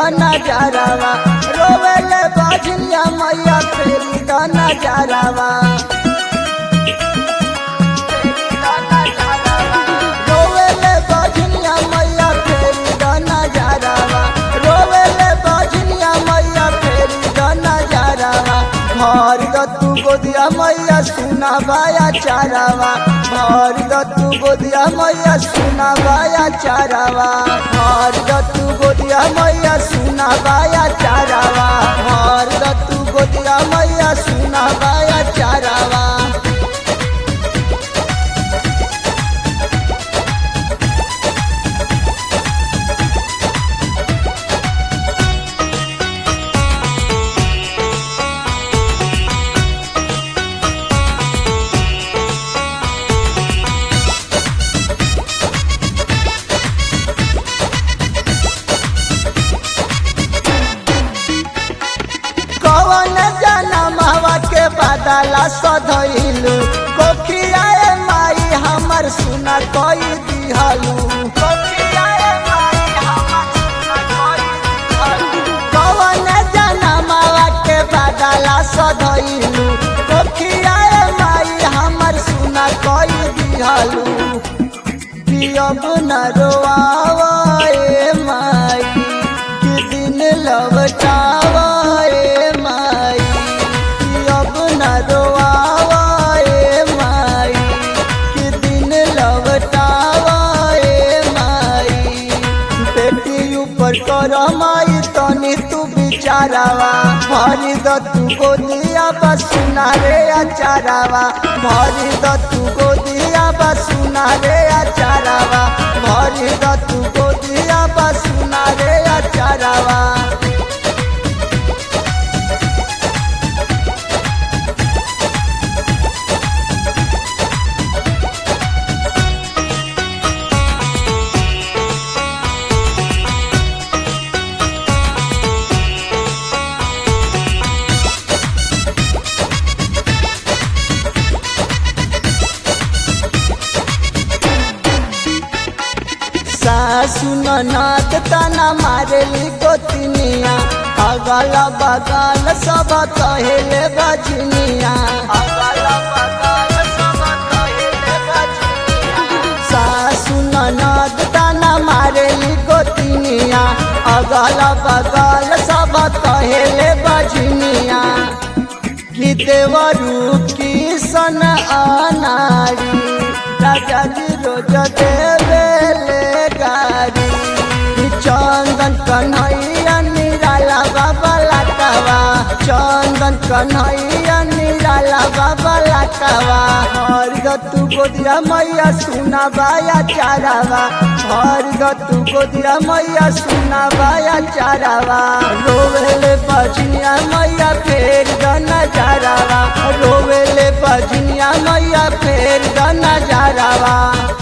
नजारावा रोवेले बाजनिया मैया फेरी द नजारावा रोवेले बाजनिया मैया फेरी द नजारावा रोवेले बाजनिया मैया फेरी द नजारावा भर द तू गोदिया मैया सुना बाया चारावा भर द तू गोदिया मैया सुना बाया चारावा भर द तू गोदिया मैया सुना बाया चारावा भर द तू गोदिया मैया सुना बाया चारावा कवन जनमवा के बदला सधइलू कोखियाए माई हमर सुना कोई दिहलू कवन जनमवा के बदला सधइलू कोखियाए माई हमर सुना कोई दिहलू पियब न रोआवा ए माई कि दिन लवटावा कर माई तनी तू बिचारावा भरी द तू गोदिया बसुना रे अचारावा भरी द तू गोदिया बसुना रे अचारावा भरी द तू गोदिया बसुना रे अचारावा सासु ननद तना मारेली गोतनिया अगल बगल सब कहेले बजनिया सासु ननद तना मारेली गोतनिया अगल बगल सब कहेले बजनिया कि देवरू की सन अनारी राजा जी रोज देवेले गारी चंदन कन्हैया निराला बाबा लाटावा चंदन कन्हैया निराला बाबा लाटावा हर गतु गोदिया मैया सुना बाया चारावा हर गतु गोदिया मैया सुना बाया चारावा रोवेले बजनिया मैया फेर द नजारावा रोवेले बजनिया मैया फेर द नजारावा।